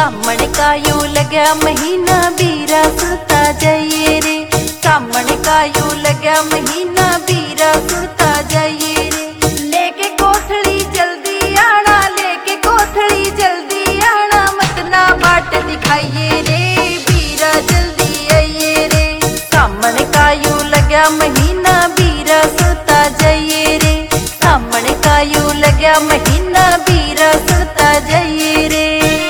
सामण का यूं लगा महीना बीरा सुनता जाइए रे। सामण का यूं लगा महीना बीरा सुनता जाइए रे। लेके कोथड़ी जल्दी आना, लेके कोथड़ी जल्दी आना, मत ना बाट दिखाइए रे बीरा जल्दी आइए रे। सामण का यूं लगा महीना बीरा सुनता जाइए रे। सामण का यूं लगा महीना बीरा सुनता जाइए रे।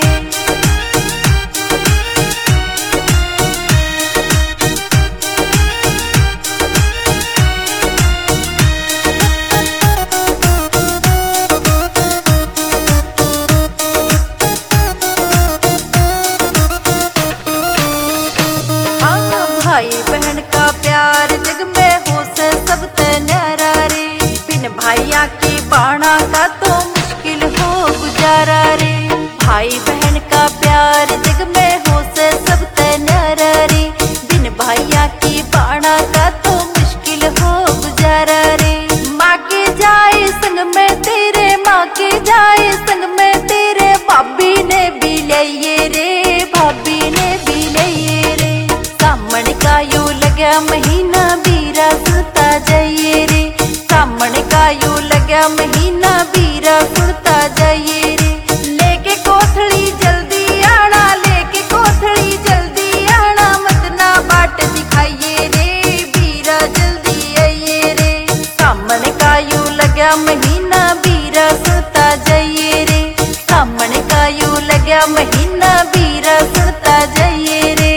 भाई बहन का प्यार जग में हो से सब ते न्यारा रे। बिन भाइया की बाणा का तो मुश्किल हो गुजारा रे। भाई बहन का प्यार जग में हो से सब ते न्यारा रे। बिन भाइया की बाणा का तो मुश्किल हो गुजारा रे। माँ के जाए संग में तेरे, माँ के जाए संग में तेरे, भाभी ने भी लिये रे, भाभी ने भी लिये रे। सामण का यूं लगा महीना बीरा सुनता जाइए रे। सामण का यूं लगा महीना बीरा सुनता जाइए रे। लेके कोथड़ी जल्दी आना, लेके कोथड़ी जल्दी आना, मत ना बाट दिखाइए रे बीरा जल्दी आइए रे। सामण का यूं लगा महीना बीरा सुनता जाइए रे। सामण का यूं लगा महीना बीरा सुनता जाइए रे।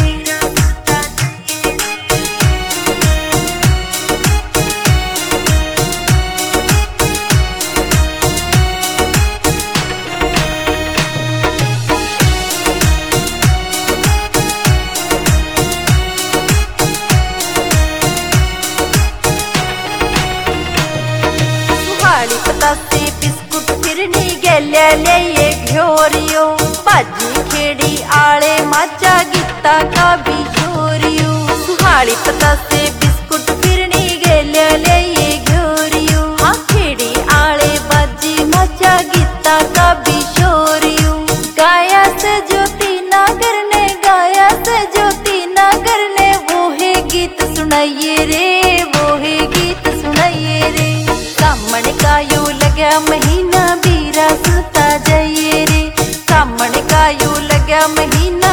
सुहाली पतासे बिस्कुट फिरनी गेल्या लिए घोरियो। बाजी खेड़ी आले माचा गीता का भी छोरियो। सुहाली पतासे बिस्कुट फिरनी गेल्या लिए घोरियो। हाँ खेड़ी आले बाजी माचा गीता का भी छोरियो। गाया से ज्योति नागर ने, गाया से ज्योति नागर ने, वो है गीत सुनाइए रे, वो है गीत सुनाइए रे। सामण का यूं लगा महीना बीरा सुनता जाइए रे। सामण का यूं लगा महीना